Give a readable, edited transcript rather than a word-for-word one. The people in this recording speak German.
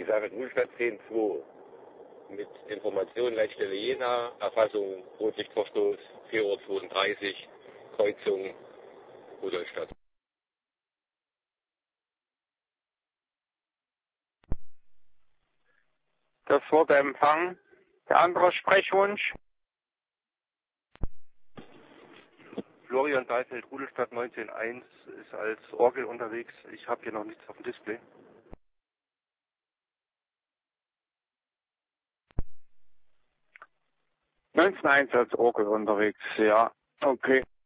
David Ruhlstadt 10.2 mit Information Leitstelle Jena, Erfassung Rotlichtverstoß 4:32 Uhr, Kreuzung Rudolstadt. Das wurde empfangen. Der andere Sprechwunsch? Florian Dahlfeld, Rudolstadt 19.1 ist als Orgel unterwegs. Ich habe hier noch nichts auf dem Display. 19.1 als Orgel unterwegs, ja, okay.